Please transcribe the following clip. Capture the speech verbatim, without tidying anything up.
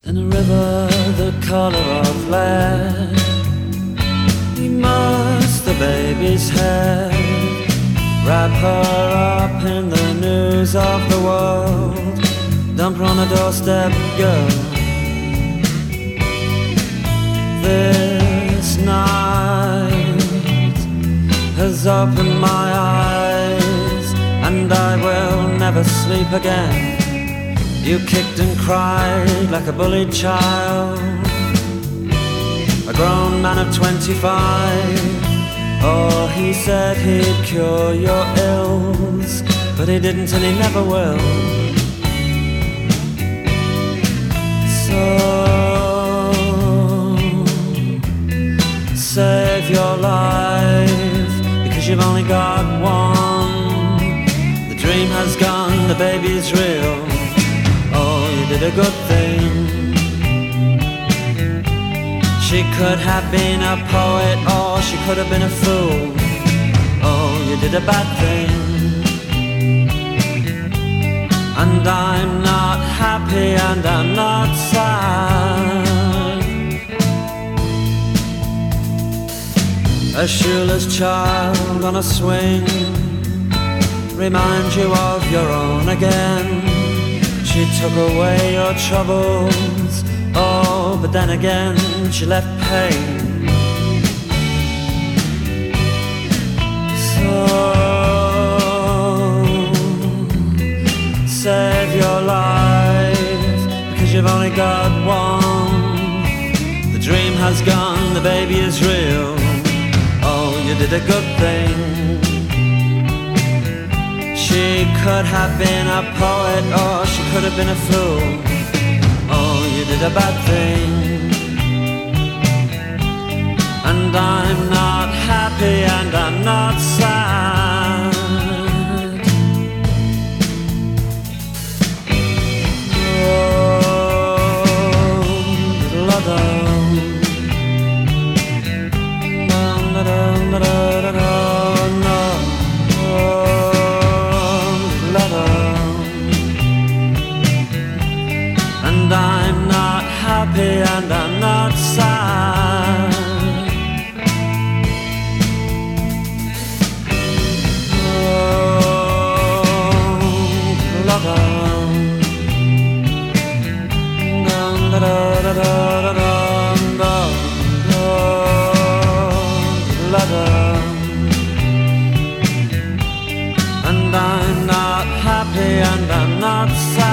In a river the color of lead, immerse the baby's head, wrap her up in the news of the world, dump her on a doorstep, girl. This night has opened my eyes, and I will never sleep again. You kicked and cried like a bullied child, a grown man of twenty-five. Oh, he said he'd cure your ills, but he didn't and he never will. So save your life, because you've only got one. The dream has gone, the baby's real. Oh, you did a good thing. She could have been a poet, or she could have been a fool. Oh, you did a bad thing. And I'm not happy and I'm not sad. A shoeless child on a swing reminds you of your own again. She took away your troubles, oh, but then again she left pain. So save your life, because you've only got one. The dream has gone, the baby is real. Oh, you did a good thing. She could have been a poet, or she could have been a fool. Oh, you did a bad thing. And I'm not happy and I'm not sad. Oh, la-dum, da-dum, da-da-da-da, no. And I'm not happy and I'm not sad. Oh, la-dum, da-da-da-da-da-da, la-dum. And I'm not happy and I'm not sad.